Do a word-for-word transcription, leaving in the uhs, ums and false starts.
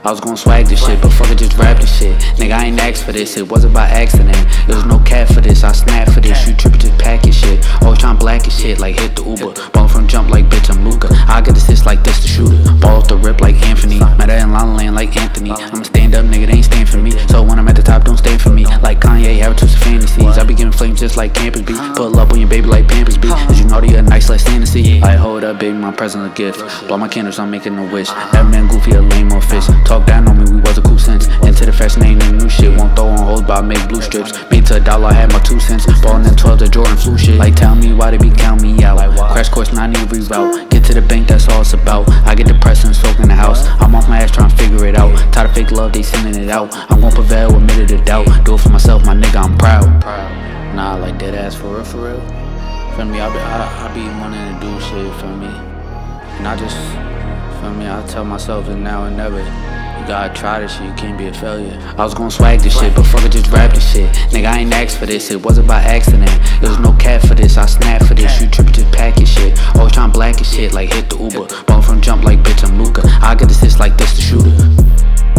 I was gon' swag this shit, but fuck it, just rap this shit. Nigga, I ain't asked for this, it wasn't by accident. There was no cat for this, I snapped for this. You trippin', just pack your shit. Always tryna black your shit, like hit the Uber. Ballin' from jump like bitch, I'm Luka. I get assist like this, the shooter. Ball off the rip like Anthony. Matter in La La Land like Anthony. I'm a stand up nigga, they ain't stand for me. So when I'm at the top, don't stand for me. Like Kanye, have twisted fantasies. I be giving flames just like Campus B. Pull up on your baby like Pampers B. As you know, they a nice like fantasy. I hold up, baby, my present a gift. Blow my candles, I'm making a wish. Never been goofy, a lame or fish. Talk down on me, we was a cool sense. Into the fashion, ain't no new shit. Won't throw on hoes, but I make blue strips. Beat to a dollar, I had my two cents. Ballin' in twelve, the Jordan flu shit. Like tell me why they be count me out. Crash course, not need reroute. Get to the bank, that's all it's about. I get depressed and soak in the house. I'm off my ass trying to figure it out. Tired of fake love, they sending it out. I'm gon' prevail, admitted to doubt. Do it for myself, my nigga, I'm proud. Nah, like dead ass for real, for real. Feel me, I be, I, I be wanting to do shit, feel me. And I just, feel me, I tell myself it's now and never. You gotta try this shit, you can't be a failure. I was gon' swag this shit, but fuck it, just rap this shit. Nigga, I ain't asked for this, it wasn't by accident. There was no cat for this, I snapped for this. You trippin', just pack your shit. Always tryna black your shit, like hit the Uber. Ballin' from jump like bitch, I'm Luka. I get assist like this, the shooter.